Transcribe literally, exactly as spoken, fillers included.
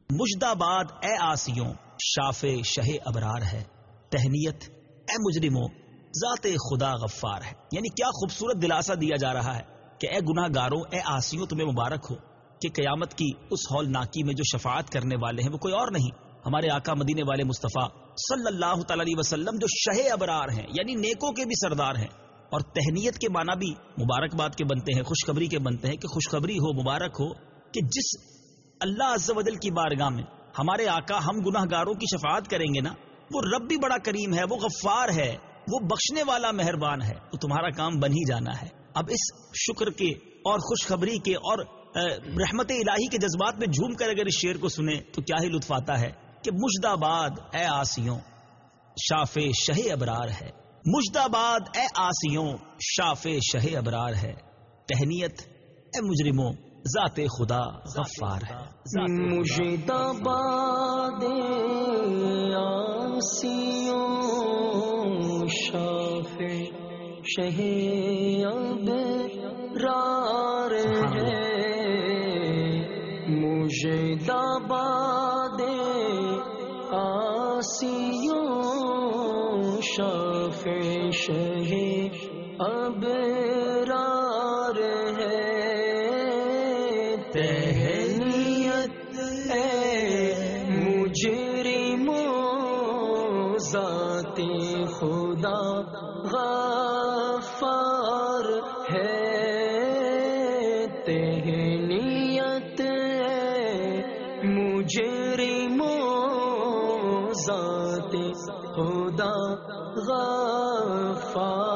مجداباد اے آسیوں شاف شہ ابرار ہے، تہنیت اے مجرموں ذات خدا غفار ہے۔ یعنی کیا خوبصورت دلاسا دیا جا رہا ہے کہ اے گناہ گاروں، اے آسیوں، تمہیں مبارک ہو کہ قیامت کی اس ہول ناکی میں جو شفاعت کرنے والے ہیں وہ کوئی اور نہیں، ہمارے آقا مدینے والے مصطفیٰ صلی اللہ تعالی علیہ وسلم، جو شہ ابرار ہیں یعنی نیکوں کے بھی سردار ہیں۔ اور تہنیت کے معنی بھی مبارکباد کے بنتے ہیں، خوشخبری کے بنتے ہیں کہ خوشخبری ہو، مبارک ہو کہ جس اللہ عز و جل کی بارگاہ میں ہمارے آقا ہم گناہ گاروں کی شفاعت کریں گے نا، وہ رب بھی بڑا کریم ہے، وہ غفار ہے، وہ بخشنے والا مہربان ہے، تو تمہارا کام بن ہی جانا ہے۔ اب اس شکر کے اور خوشخبری کے اور رحمت الہی کے جذبات میں جھوم کر اگر اس شعر کو سنیں تو کیا ہی لطف آتا ہے کہ مجداباد اے آسیوں شاف شہ ابرار ہے، مجداباد اے آسیوں شاف شہ ابرار ہے، تہنیت اے مجرموں ذات خدا غفار ہے۔ مجداباد آسیوں شاف شہ ابرار ہے، مجداباد آسیوں شاف شہ ابرار ہے، تہنیت اے مجرموں ذات خدا غفار ہے، تہنیت اے مجرموں ذات خدا غفار